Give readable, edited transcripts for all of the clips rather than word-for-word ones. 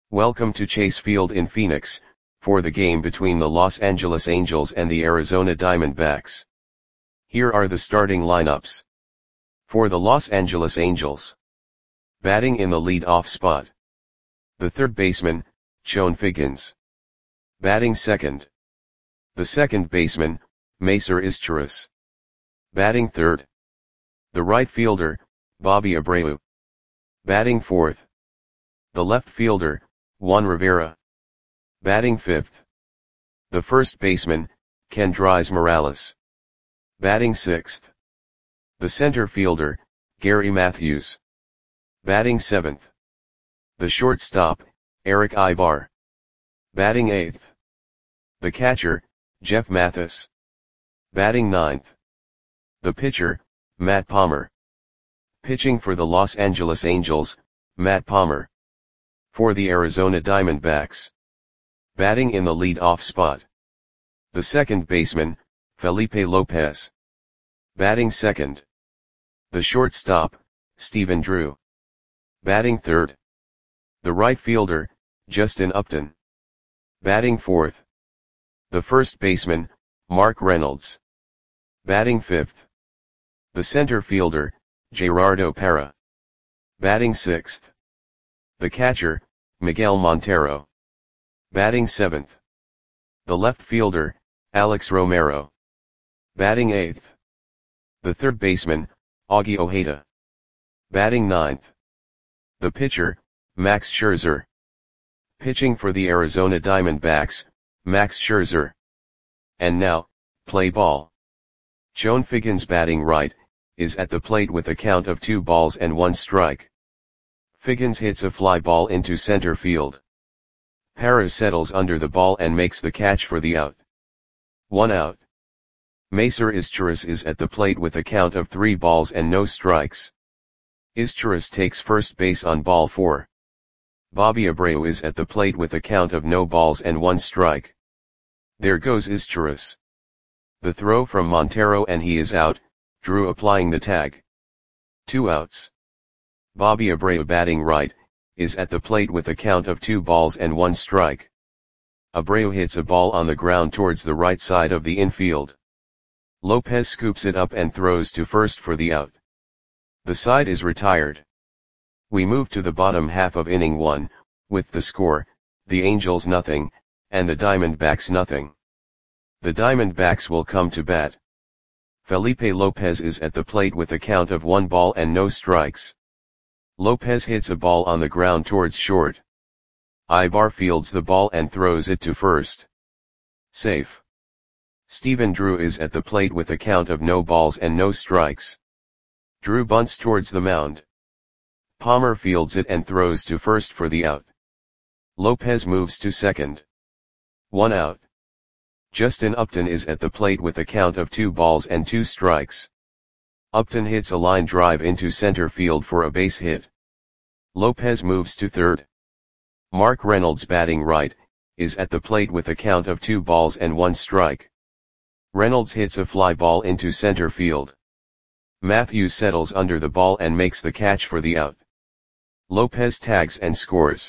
Welcome to Chase Field in Phoenix, for the game between the Los Angeles Angels and the Arizona Diamondbacks. Here are the starting lineups. For the Los Angeles Angels. Batting in the lead-off spot. The third baseman, Chone Figgins. Batting second. The second baseman, Macer Izturis. Batting third. The right fielder, Bobby Abreu. Batting fourth. The left fielder, Juan Rivera. Batting fifth. The first baseman, Kendrys Morales. Batting sixth. The center fielder, Gary Matthews. Batting seventh. The shortstop, Erick Aybar. Batting eighth. The catcher, Jeff Mathis. Batting ninth. The pitcher, Matt Palmer. Pitching for the Los Angeles Angels, Matt Palmer. For the Arizona Diamondbacks. Batting in the lead-off spot. The second baseman, Felipe Lopez. Batting second. The shortstop, Stephen Drew. Batting third. The right fielder, Justin Upton. Batting fourth. The first baseman, Mark Reynolds. Batting fifth. The center fielder, Gerardo Parra. Batting sixth. The catcher, Miguel Montero. Batting seventh. The left fielder, Alex Romero. Batting eighth. The third baseman, Augie Ojeda. Batting ninth. The pitcher, Max Scherzer. Pitching for the Arizona Diamondbacks, Max Scherzer. And now, play ball. Chone Figgins batting right, is at the plate with a count of 2-1 strike. Figgins hits a fly ball into center field. Parra settles under the ball and makes the catch for the out. 1 out. Macer Izturis is at the plate with a count of 3 balls and no strikes. Izturis takes first base on ball 4. Bobby Abreu is at the plate with a count of no balls and 1 strike. There goes Izturis. The throw from Montero and he is out, Drew applying the tag. 2 outs. Bobby Abreu batting right, is at the plate with a count of 2 balls and 1 strike. Abreu hits a ball on the ground towards the right side of the infield. Lopez scoops it up and throws to first for the out. The side is retired. We move to the bottom half of inning 1, with the score, the Angels 0, and the Diamondbacks 0. The Diamondbacks will come to bat. Felipe Lopez is at the plate with a count of 1 ball and no strikes. Lopez hits a ball on the ground towards short. Aybar fields the ball and throws it to first. Safe. Stephen Drew is at the plate with a count of no balls and no strikes. Drew bunts towards the mound. Palmer fields it and throws to first for the out. Lopez moves to second. 1 out. Justin Upton is at the plate with a count of 2 balls and 2 strikes. Upton hits a line drive into center field for a base hit. Lopez moves to third. Mark Reynolds batting right, is at the plate with a count of 2 balls and 1 strike. Reynolds hits a fly ball into center field. Matthews settles under the ball and makes the catch for the out. Lopez tags and scores.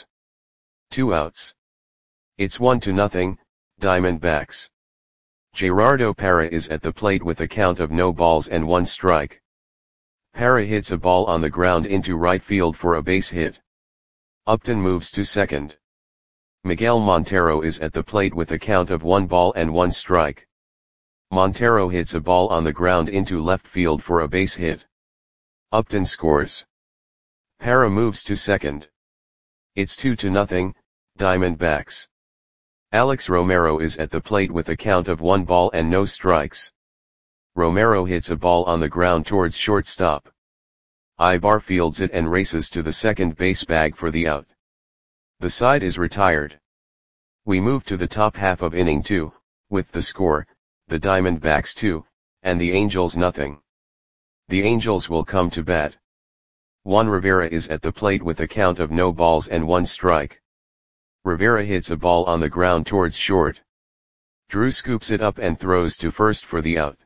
2 outs. It's 1-0, Diamondbacks. Gerardo Parra is at the plate with a count of no balls and 1 strike. Parra hits a ball on the ground into right field for a base hit. Upton moves to second. Miguel Montero is at the plate with a count of 1 ball and 1 strike. Montero hits a ball on the ground into left field for a base hit. Upton scores. Parra moves to second. It's 2-0, Diamondbacks. Alex Romero is at the plate with a count of 1 ball and no strikes. Romero hits a ball on the ground towards shortstop. Aybar fields it and races to the second base bag for the out. The side is retired. We move to the top half of inning 2, with the score, the Diamondbacks 2, and the Angels 0. The Angels will come to bat. Juan Rivera is at the plate with a count of no balls and 1 strike. Rivera hits a ball on the ground towards short. Drew scoops it up and throws to first for the out.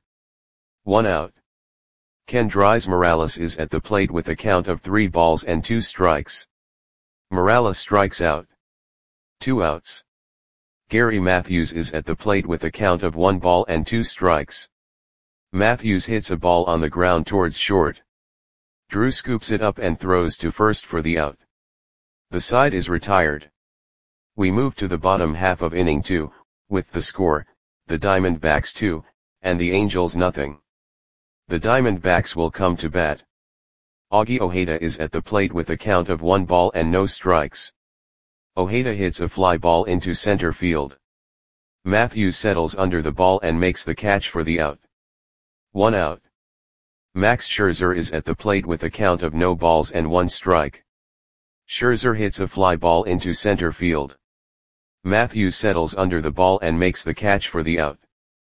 1 out. Kendrys Morales is at the plate with a count of 3 balls and 2 strikes. Morales strikes out. 2 outs. Gary Matthews is at the plate with a count of 1 ball and 2 strikes. Matthews hits a ball on the ground towards short. Drew scoops it up and throws to first for the out. The side is retired. We move to the bottom half of inning 2, with the score, the Diamondbacks 2, and the Angels nothing. The Diamondbacks will come to bat. Augie Ojeda is at the plate with a count of 1 ball and no strikes. Ojeda hits a fly ball into center field. Matthews settles under the ball and makes the catch for the out. 1 out. Max Scherzer is at the plate with a count of no balls and 1 strike. Scherzer hits a fly ball into center field. Matthews settles under the ball and makes the catch for the out.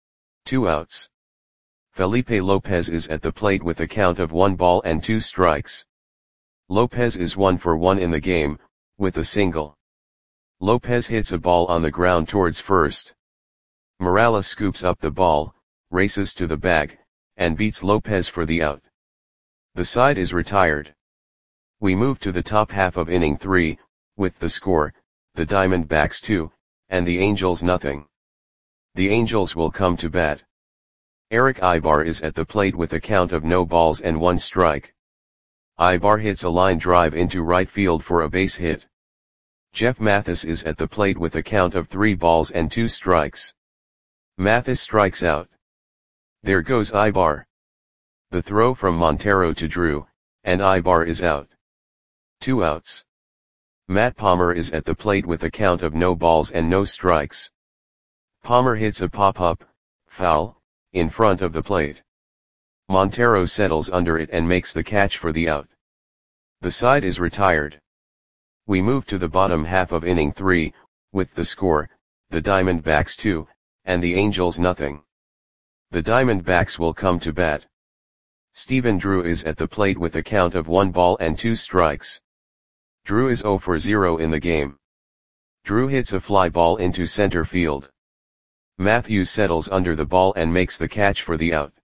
2 outs. Felipe Lopez is at the plate with a count of 1 ball and 2 strikes. Lopez is 1 for 1 in the game, with a single. Lopez hits a ball on the ground towards first. Morales scoops up the ball, races to the bag, and beats Lopez for the out. The side is retired. We move to the top half of inning 3, with the score, the Diamondbacks 2, and the Angels nothing. The Angels will come to bat. Erick Aybar is at the plate with a count of no balls and 1 strike. Aybar hits a line drive into right field for a base hit. Jeff Mathis is at the plate with a count of 3 balls and 2 strikes. Mathis strikes out. There goes Aybar. The throw from Montero to Drew, and Aybar is out. 2 outs. Matt Palmer is at the plate with a count of no balls and no strikes. Palmer hits a pop-up, foul, in front of the plate. Montero settles under it and makes the catch for the out. The side is retired. We move to the bottom half of inning 3, with the score, the Diamondbacks 2, and the Angels nothing. The Diamondbacks will come to bat. Stephen Drew is at the plate with a count of 1 ball and 2 strikes. Drew is 0 for 0 in the game. Drew hits a fly ball into center field. Matthews settles under the ball and makes the catch for the out.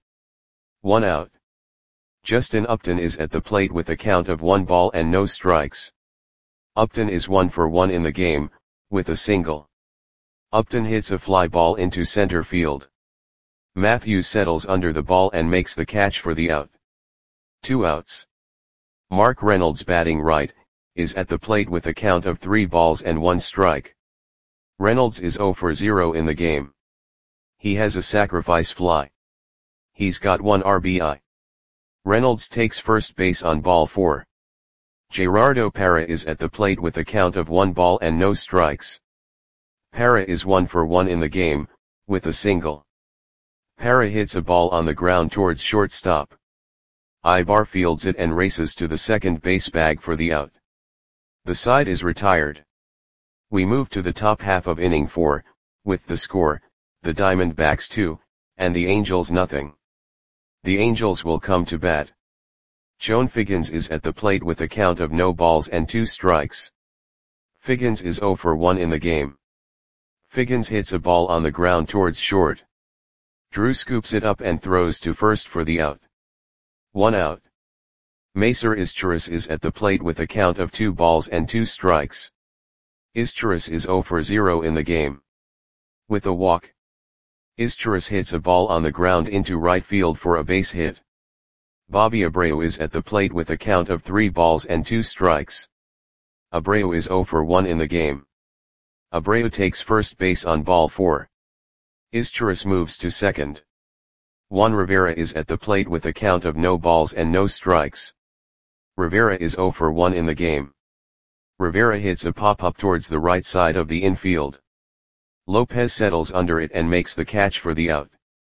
1 out. Justin Upton is at the plate with a count of 1 ball and no strikes. Upton is 1 for 1 in the game, with a single. Upton hits a fly ball into center field. Matthews settles under the ball and makes the catch for the out. 2 outs. Mark Reynolds, batting right, is at the plate with a count of 3 balls and 1 strike. Reynolds is 0 for 0 in the game. He has a sacrifice fly. He's got 1 RBI. Reynolds takes first base on ball 4. Gerardo Parra is at the plate with a count of 1 ball and no strikes. Parra is 1 for 1 in the game, with a single. Parra hits a ball on the ground towards shortstop. Aybar fields it and races to the second base bag for the out. The side is retired. We move to the top half of inning 4, with the score, the Diamondbacks 2, and the Angels nothing. The Angels will come to bat. Joan Figgins is at the plate with a count of no balls and 2 strikes. Figgins is 0 for 1 in the game. Figgins hits a ball on the ground towards short. Drew scoops it up and throws to first for the out. 1 out. Macer Izturis is at the plate with a count of 2 balls and 2 strikes. Izturis is 0 for 0 in the game. With a walk. Izturis hits a ball on the ground into right field for a base hit. Bobby Abreu is at the plate with a count of 3 balls and 2 strikes. Abreu is 0 for 1 in the game. Abreu takes first base on ball 4. Izturis moves to second. Juan Rivera is at the plate with a count of no balls and no strikes. Rivera is 0 for 1 in the game. Rivera hits a pop-up towards the right side of the infield. Lopez settles under it and makes the catch for the out.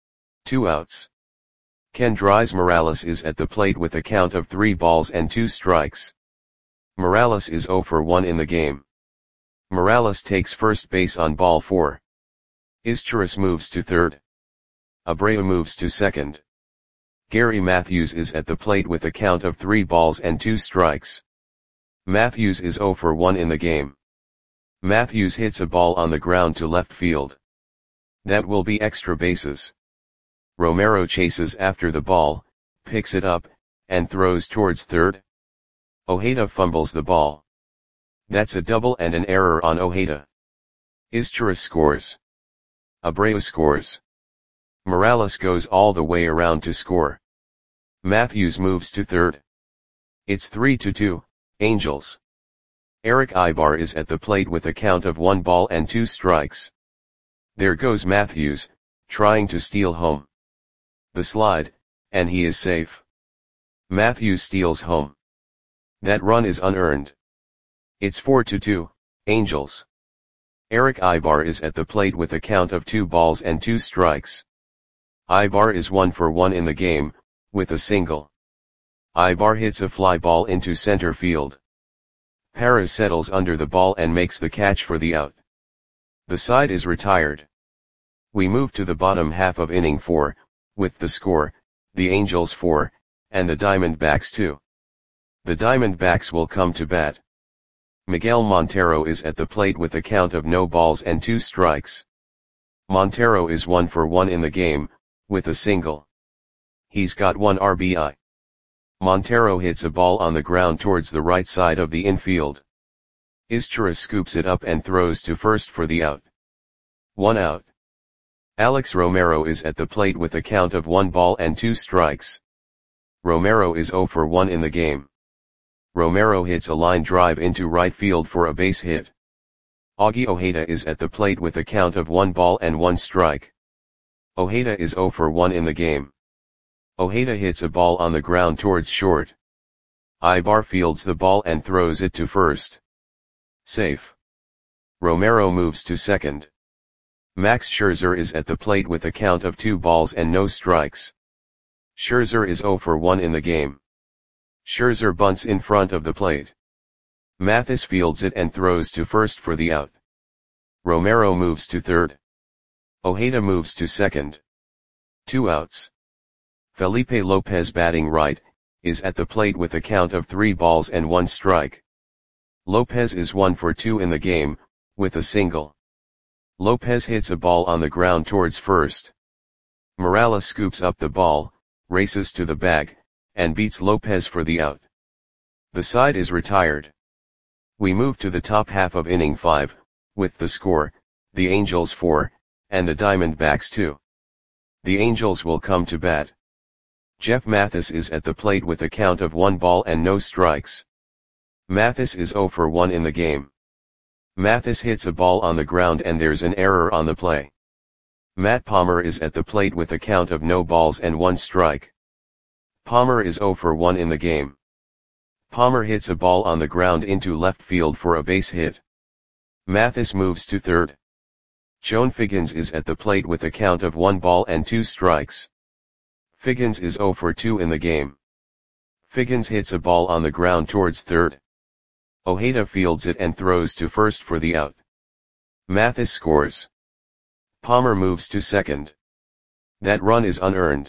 2 outs. Kendrys Morales is at the plate with a count of 3 balls and 2 strikes. Morales is 0 for 1 in the game. Morales takes first base on ball 4. Izturis moves to third. Abreu moves to second. Gary Matthews is at the plate with a count of 3 balls and 2 strikes. Matthews is 0 for 1 in the game. Matthews hits a ball on the ground to left field. That will be extra bases. Romero chases after the ball, picks it up, and throws towards third. Ojeda fumbles the ball. That's a double and an error on Ojeda. Izturis scores. Abreu scores. Morales goes all the way around to score. Matthews moves to third. It's 3-2, Angels. Eric Ibar is at the plate with a count of 1 ball and 2 strikes. There goes Matthews, trying to steal home. The slide, and he is safe. Matthews steals home. That run is unearned. It's 4-2, Angels. Eric Ibar is at the plate with a count of 2 balls and 2 strikes. Ibar is 1 for 1 in the game, with a single. Ibar hits a fly ball into center field. Parra settles under the ball and makes the catch for the out. The side is retired. We move to the bottom half of inning 4, with the score, the Angels 4, and the Diamondbacks 2. The Diamondbacks will come to bat. Miguel Montero is at the plate with a count of no balls and 2 strikes. Montero is 1 for 1 in the game, with a single. He's got 1 RBI. Montero hits a ball on the ground towards the right side of the infield. Izturis scoops it up and throws to first for the out. 1 out. Alex Romero is at the plate with a count of 1 ball and 2 strikes. Romero is 0 for 1 in the game. Romero hits a line drive into right field for a base hit. Augie Ojeda is at the plate with a count of 1 ball and 1 strike. Ojeda is 0 for 1 in the game. Ojeda hits a ball on the ground towards short. Ibar fields the ball and throws it to first. Safe. Romero moves to second. Max Scherzer is at the plate with a count of 2 balls and no strikes. Scherzer is 0 for 1 in the game. Scherzer bunts in front of the plate. Mathis fields it and throws to first for the out. Romero moves to third. Ojeda moves to second. 2 outs. Felipe Lopez, batting right, is at the plate with a count of 3 balls and 1 strike. Lopez is 1 for 2 in the game, with a single. Lopez hits a ball on the ground towards first. Morales scoops up the ball, races to the bag, and beats Lopez for the out. The side is retired. We move to the top half of inning 5, with the score, the Angels 4, and the Diamondbacks 2. The Angels will come to bat. Jeff Mathis is at the plate with a count of 1 ball and no strikes. Mathis is 0 for 1 in the game. Mathis hits a ball on the ground and there's an error on the play. Matt Palmer is at the plate with a count of no balls and 1 strike. Palmer is 0 for 1 in the game. Palmer hits a ball on the ground into left field for a base hit. Mathis moves to third. Joan Figgins is at the plate with a count of 1 ball and 2 strikes. Figgins is 0 for 2 in the game. Figgins hits a ball on the ground towards third. Ojeda fields it and throws to first for the out. Mathis scores. Palmer moves to second. That run is unearned.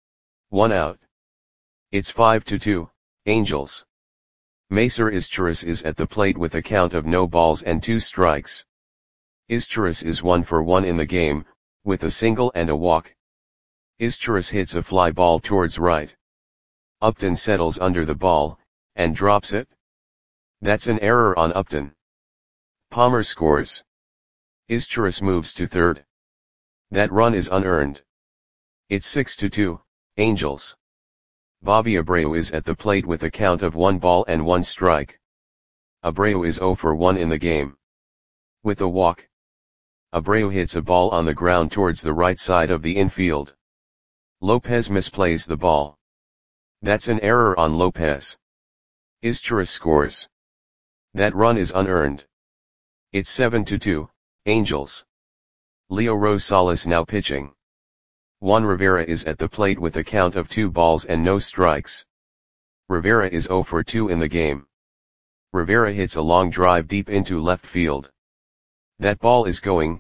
1 out. It's 5-2, Angels. Macer Izturis is at the plate with a count of no balls and 2 strikes. Izturis is 1 for 1 in the game, with a single and a walk. Izturis hits a fly ball towards right. Upton settles under the ball, and drops it. That's an error on Upton. Palmer scores. Izturis moves to third. That run is unearned. It's 6-2, Angels. Bobby Abreu is at the plate with a count of 1 ball and 1 strike. Abreu is 0 for 1 in the game. With a walk. Abreu hits a ball on the ground towards the right side of the infield. Lopez misplays the ball. That's an error on Lopez. Izturis scores. That run is unearned. It's 7-2, Angels. Leo Rosales now pitching. Juan Rivera is at the plate with a count of 2 balls and no strikes. Rivera is 0 for 2 in the game. Rivera hits a long drive deep into left field. That ball is gone.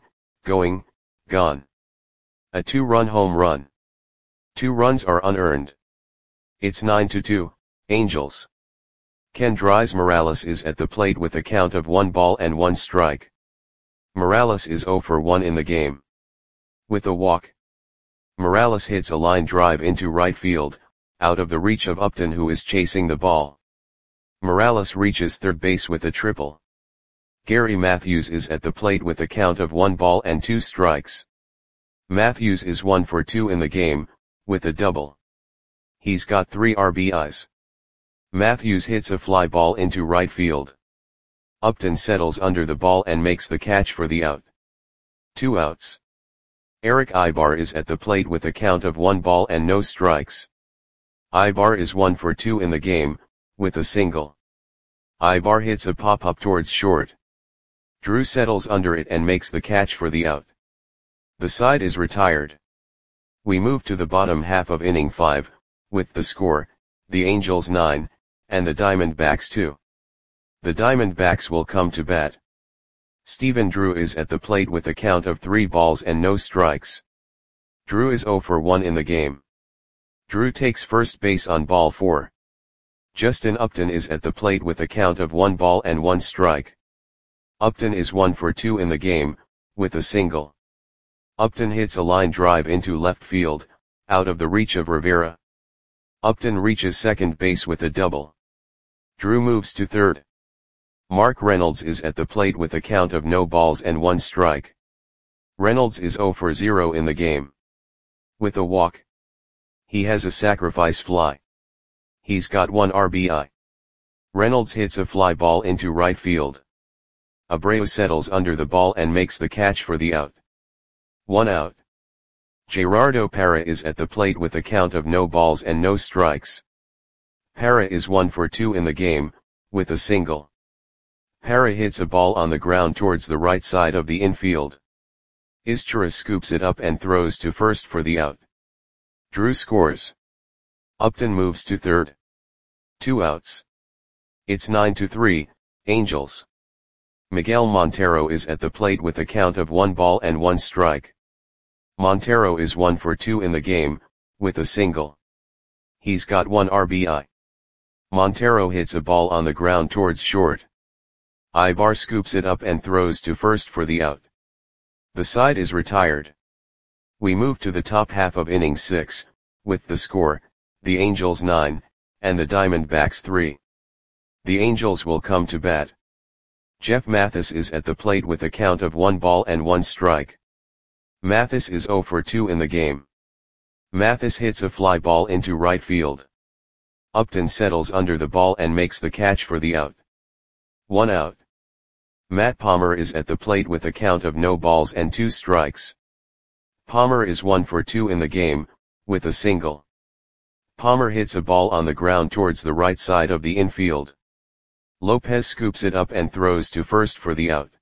A 2-run home run. 2 runs are unearned. It's 9-2, Angels. Kendrys Morales is at the plate with a count of 1 ball and 1 strike. Morales is 0 for 1 in the game. With a walk. Morales hits a line drive into right field, out of the reach of Upton, who is chasing the ball. Morales reaches third base with a triple. Gary Matthews is at the plate with a count of 1 ball and 2 strikes. Matthews is 1 for 2 in the game, with a double. He's got 3 RBIs. Matthews hits a fly ball into right field. Upton settles under the ball and makes the catch for the out. 2 outs. Eric Ibar is at the plate with a count of 1 ball and no strikes. Ibar is 1 for 2 in the game, with a single. Ibar hits a pop-up towards short. Drew settles under it and makes the catch for the out. The side is retired. We move to the bottom half of inning 5, with the score, the Angels 9, and the Diamondbacks 2. The Diamondbacks will come to bat. Stephen Drew is at the plate with a count of 3 balls and no strikes. Drew is 0 for 1 in the game. Drew takes first base on ball 4. Justin Upton is at the plate with a count of 1 ball and 1 strike. Upton is 1 for 2 in the game, with a single. Upton hits a line drive into left field, out of the reach of Rivera. Upton reaches second base with a double. Drew moves to third. Mark Reynolds is at the plate with a count of no balls and 1 strike. Reynolds is 0 for 0 in the game. With a walk. He has a sacrifice fly. He's got 1 RBI. Reynolds hits a fly ball into right field. Abreu settles under the ball and makes the catch for the out. 1 out. Gerardo Parra is at the plate with a count of no balls and no strikes. Parra is 1 for 2 in the game, with a single. Parra hits a ball on the ground towards the right side of the infield. Izchira scoops it up and throws to first for the out. Drew scores. Upton moves to third. 2 outs. It's 9-3, Angels. Miguel Montero is at the plate with a count of 1 ball and 1 strike. Montero is 1 for 2 in the game, with a single. He's got 1 RBI. Montero hits a ball on the ground towards short. Ibar scoops it up and throws to first for the out. The side is retired. We move to the top half of inning 6, with the score, the Angels 9, and the Diamondbacks 3. The Angels will come to bat. Jeff Mathis is at the plate with a count of 1 ball and 1 strike. Mathis is 0 for 2 in the game. Mathis hits a fly ball into right field. Upton settles under the ball and makes the catch for the out. 1 out. Matt Palmer is at the plate with a count of no balls and 2 strikes. Palmer is 1 for 2 in the game, with a single. Palmer hits a ball on the ground towards the right side of the infield. Lopez scoops it up and throws to first for the out.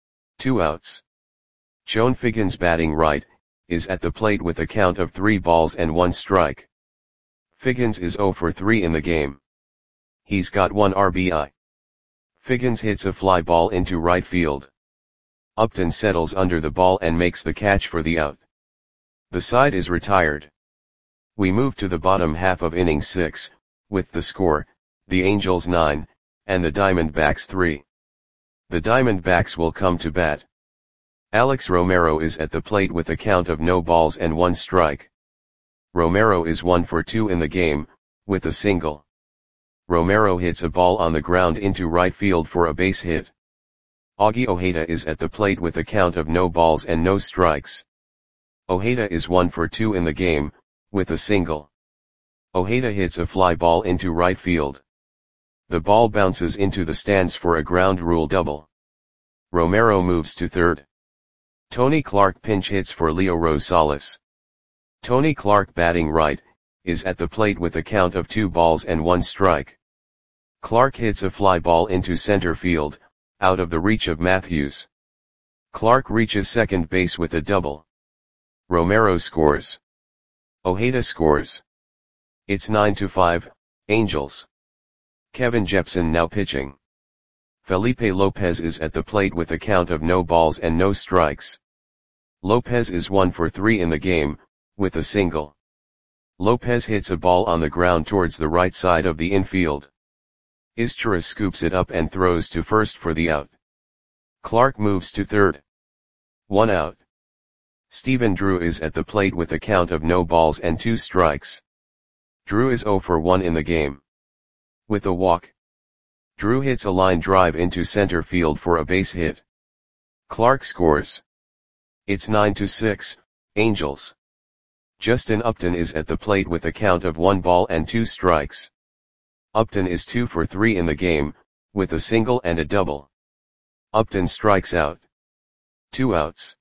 2 outs. Joan Figgins, batting right, is at the plate with a count of 3 balls and 1 strike. Figgins is 0 for 3 in the game. He's got 1 RBI. Figgins hits a fly ball into right field. Upton settles under the ball and makes the catch for the out. The side is retired. We move to the bottom half of inning 6, with the score, the Angels 9, and the Diamondbacks 3. The Diamondbacks will come to bat. Alex Romero is at the plate with a count of no balls and 1 strike. Romero is 1 for 2 in the game, with a single. Romero hits a ball on the ground into right field for a base hit. Augie Ojeda is at the plate with a count of no balls and no strikes. Ojeda is 1 for 2 in the game, with a single. Ojeda hits a fly ball into right field. The ball bounces into the stands for a ground rule double. Romero moves to third. Tony Clark pinch hits for Leo Rosales. Tony Clark, batting right, is at the plate with a count of 2 balls and 1 strike. Clark hits a fly ball into center field, out of the reach of Matthews. Clark reaches second base with a double. Romero scores. Ojeda scores. It's 9-5, Angels. Kevin Jepson now pitching. Felipe Lopez is at the plate with a count of no balls and no strikes. Lopez is 1 for 3 in the game, with a single. Lopez hits a ball on the ground towards the right side of the infield. Izchira scoops it up and throws to first for the out. Clark moves to third. 1 out. Stephen Drew is at the plate with a count of no balls and 2 strikes. Drew is 0 for 1 in the game. With a walk. Drew hits a line drive into center field for a base hit. Clark scores. It's 9-6, Angels. Justin Upton is at the plate with a count of 1 ball and 2 strikes. Upton is 2 for 3 in the game, with a single and a double. Upton strikes out. 2 outs.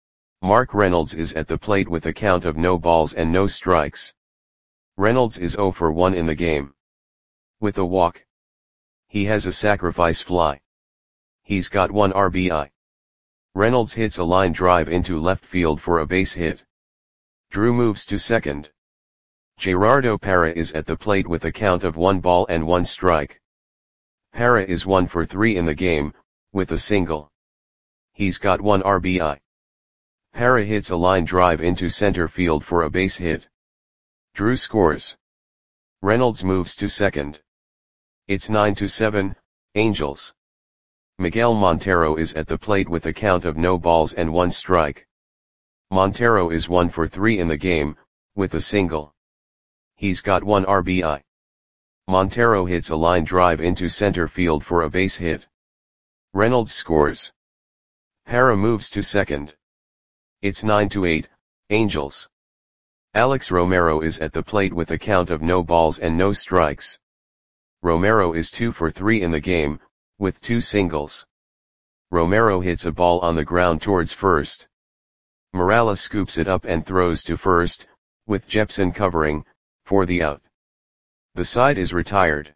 Mark Reynolds is at the plate with a count of no balls and no strikes. Reynolds is 0 for 1 in the game. With a walk. He has a sacrifice fly. He's got 1 RBI. Reynolds hits a line drive into left field for a base hit. Drew moves to second. Gerardo Parra is at the plate with a count of 1 ball and 1 strike. Parra is 1 for 3 in the game, with a single. He's got 1 RBI. Parra hits a line drive into center field for a base hit. Drew scores. Reynolds moves to second. It's 9-7, Angels. Miguel Montero is at the plate with a count of no balls and 1 strike. Montero is 1 for 3 in the game, with a single. He's got 1 RBI. Montero hits a line drive into center field for a base hit. Reynolds scores. Parra moves to second. It's 9-8, Angels. Alex Romero is at the plate with a count of no balls and no strikes. Romero is 2 for 3 in the game, with 2 singles. Romero hits a ball on the ground towards first. Morales scoops it up and throws to first, with Jepson covering, for the out. The side is retired.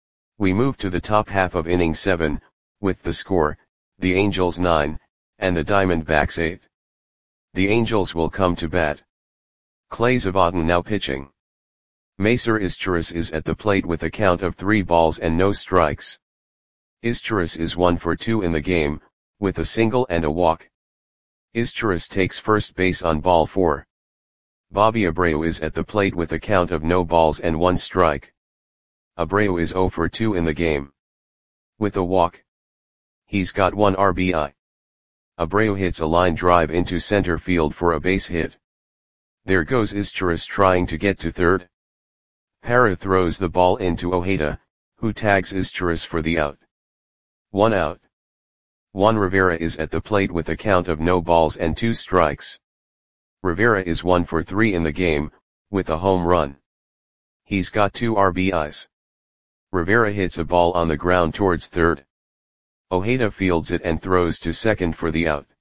We move to the top half of inning 7, with the score, the Angels 9, and the Diamondbacks 8. The Angels will come to bat. Clay Zavatin now pitching. Macer Izturis is at the plate with a count of 3 balls and no strikes. Izturis is 1 for 2 in the game, with a single and a walk. Izturis takes first base on ball 4. Bobby Abreu is at the plate with a count of no balls and 1 strike. Abreu is 0 for 2 in the game. With a walk. He's got 1 RBI. Abreu hits a line drive into center field for a base hit. There goes Izturis trying to get to third. Parra throws the ball into Ojeda, who tags Izturis for the out. 1 out. Juan Rivera is at the plate with a count of no balls and 2 strikes. Rivera is 1 for 3 in the game, with a home run. He's got 2 RBIs. Rivera hits a ball on the ground towards third. Ojeda fields it and throws to second for the out.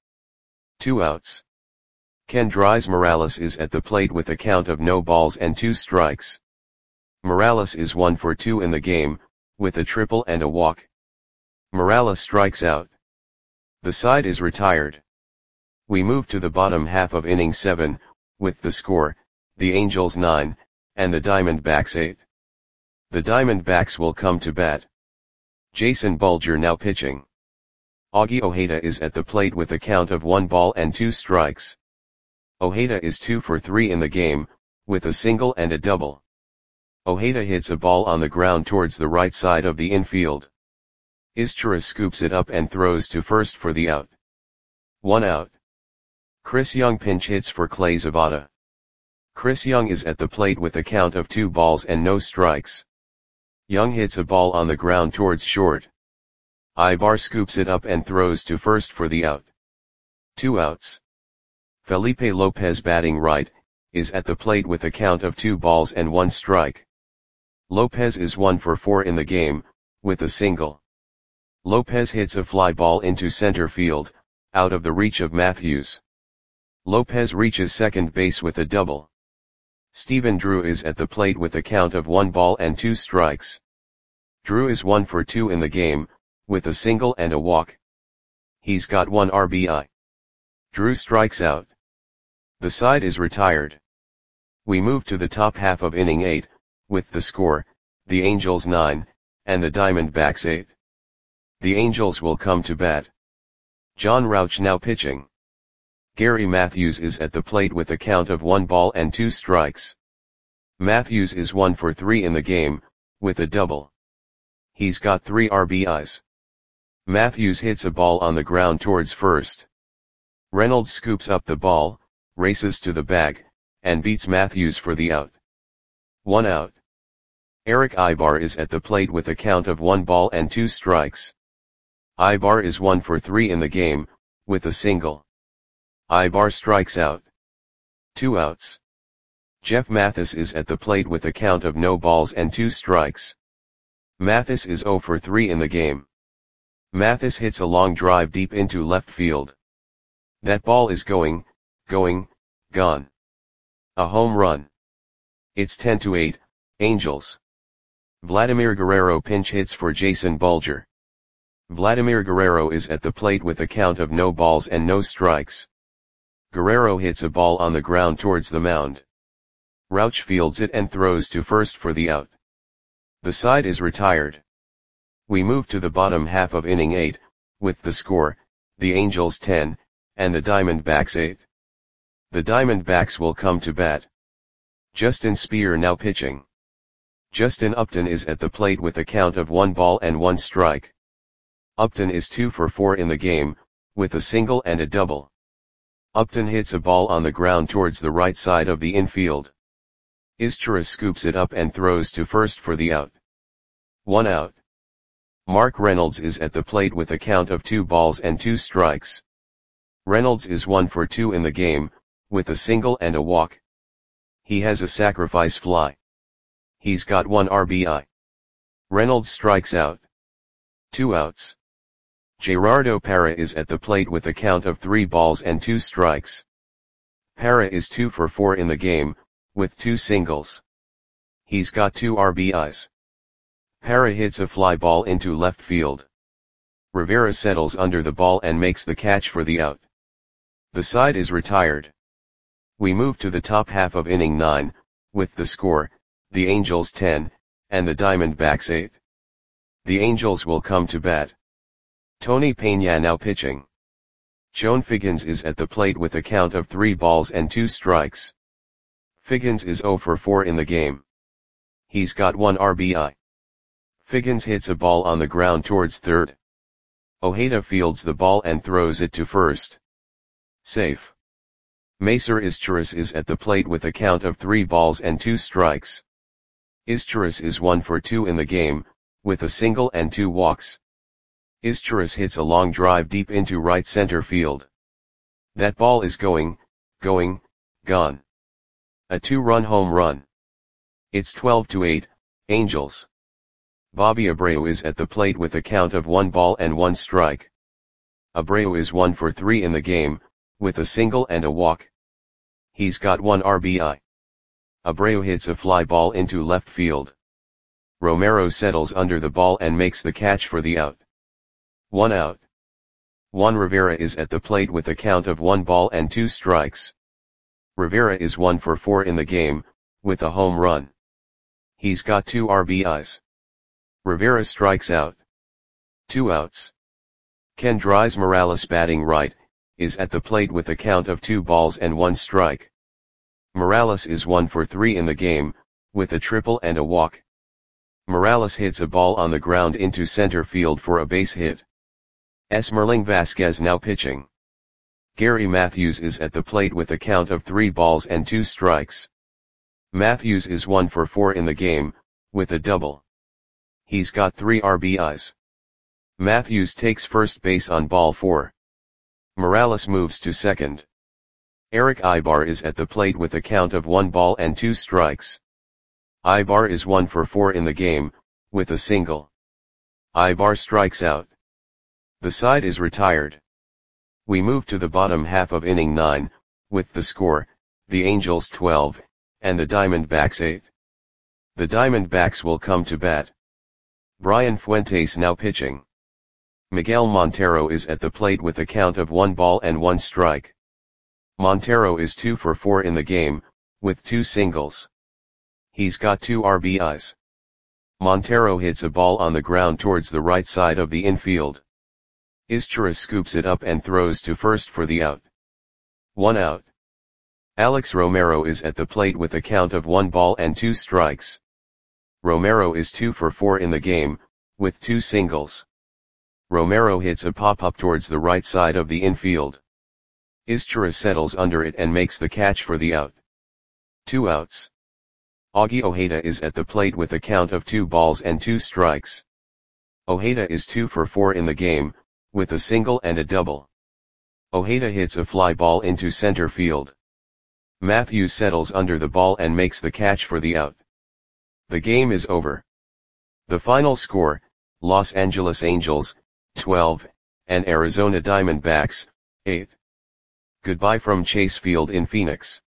2 outs. Kendrys Morales is at the plate with a count of no balls and 2 strikes. Morales is 1 for 2 in the game, with a triple and a walk. Morales strikes out. The side is retired. We move to the bottom half of inning 7, with the score, the Angels 9, and the Diamondbacks 8. The Diamondbacks will come to bat. Jason Bulger now pitching. Augie Ojeda is at the plate with a count of 1 ball and 2 strikes. Ojeda is 2 for 3 in the game, with a single and a double. Ojeda hits a ball on the ground towards the right side of the infield. Izturis scoops it up and throws to first for the out. 1 out. Chris Young pinch hits for Clay Zavatin. Chris Young is at the plate with a count of 2 balls and no strikes. Young hits a ball on the ground towards short. Ibar scoops it up and throws to first for the out. 2 outs. Felipe Lopez batting right, is at the plate with a count of 2 balls and 1 strike. Lopez is 1 for 4 in the game, with a single. Lopez hits a fly ball into center field, out of the reach of Matthews. Lopez reaches second base with a double. Stephen Drew is at the plate with a count of 1 ball and 2 strikes. Drew is 1 for 2 in the game, with a single and a walk. He's got 1 RBI. Drew strikes out. The side is retired. We move to the top half of inning 8, with the score, the Angels 9, and the Diamondbacks 8. The Angels will come to bat. John Rauch now pitching. Gary Matthews is at the plate with a count of 1 ball and 2 strikes. Matthews is 1 for 3 in the game, with a double. He's got 3 RBIs. Matthews hits a ball on the ground towards first. Reynolds scoops up the ball, races to the bag, and beats Matthews for the out. 1 out. Eric Ibar is at the plate with a count of 1 ball and 2 strikes. Ibar is 1 for 3 in the game, with a single. Ibar strikes out. 2 outs. Jeff Mathis is at the plate with a count of no balls and 2 strikes. Mathis is 0 for 3 in the game. Mathis hits a long drive deep into left field. That ball is going, gone. A home run. It's 10-8, Angels. Vladimir Guerrero pinch hits for Jason Bulger. Vladimir Guerrero is at the plate with a count of no balls and no strikes. Guerrero hits a ball on the ground towards the mound. Rauch fields it and throws to first for the out. The side is retired. We move to the bottom half of inning 8, with the score, the Angels 10, and the Diamondbacks 8. The Diamondbacks will come to bat. Justin Speer now pitching. Justin Upton is at the plate with a count of 1 ball and 1 strike. Upton is 2 for 4 in the game, with a single and a double. Upton hits a ball on the ground towards the right side of the infield. Izturis scoops it up and throws to first for the out. 1 out. Mark Reynolds is at the plate with a count of 2 balls and 2 strikes. Reynolds is 1 for 2 in the game, with a single and a walk. He has a sacrifice fly. He's got 1 RBI. Reynolds strikes out. 2 outs. Gerardo Parra is at the plate with a count of 3 balls and 2 strikes. Parra is 2 for 4 in the game, with 2 singles. He's got 2 RBIs. Parra hits a fly ball into left field. Rivera settles under the ball and makes the catch for the out. The side is retired. We move to the top half of inning 9, with the score, the Angels 10, and the Diamondbacks 8. The Angels will come to bat. Tony Peña now pitching. Joan Figgins is at the plate with a count of 3 balls and 2 strikes. Figgins is 0 for 4 in the game. He's got 1 RBI. Figgins hits a ball on the ground towards third. Ojeda fields the ball and throws it to first. Safe. Macer Izturis is at the plate with a count of 3 balls and 2 strikes. Izturis is 1 for 2 in the game, with a single and 2 walks. Izturis hits a long drive deep into right center field. That ball is going, gone. A 2-run home run. It's 12-8, Angels. Bobby Abreu is at the plate with a count of 1 ball and 1 strike. Abreu is 1 for 3 in the game, with a single and a walk. He's got 1 RBI. Abreu hits a fly ball into left field. Romero settles under the ball and makes the catch for the out. 1 out. Juan Rivera is at the plate with a count of 1 ball and 2 strikes. Rivera is 1 for 4 in the game, with a home run. He's got 2 RBIs. Rivera strikes out. 2 outs. Kendrys Morales batting right, is at the plate with a count of 2 balls and 1 strike. Morales is 1 for 3 in the game, with a triple and a walk. Morales hits a ball on the ground into center field for a base hit. Esmerling Vasquez now pitching. Gary Matthews is at the plate with a count of 3 balls and 2 strikes. Matthews is 1 for 4 in the game, with a double. He's got 3 RBIs. Matthews takes first base on ball 4. Morales moves to second. Eric Ibar is at the plate with a count of 1 ball and 2 strikes. Ibar is 1 for 4 in the game, with a single. Ibar strikes out. The side is retired. We move to the bottom half of inning 9, with the score, the Angels 12, and the Diamondbacks 8. The Diamondbacks will come to bat. Brian Fuentes now pitching. Miguel Montero is at the plate with a count of 1 ball and 1 strike. Montero is 2 for 4 in the game, with 2 singles. He's got 2 RBIs. Montero hits a ball on the ground towards the right side of the infield. Izturis scoops it up and throws to first for the out. 1 out. Alex Romero is at the plate with a count of 1 ball and 2 strikes. Romero is 2 for 4 in the game, with 2 singles. Romero hits a pop-up towards the right side of the infield. Izturis settles under it and makes the catch for the out. 2 outs. Augie Ojeda is at the plate with a count of 2 balls and 2 strikes. Ojeda is 2 for 4 in the game, with a single and a double. Ojeda hits a fly ball into center field. Matthews settles under the ball and makes the catch for the out. The game is over. The final score, Los Angeles Angels, 12, and Arizona Diamondbacks, 8. Goodbye from Chase Field in Phoenix.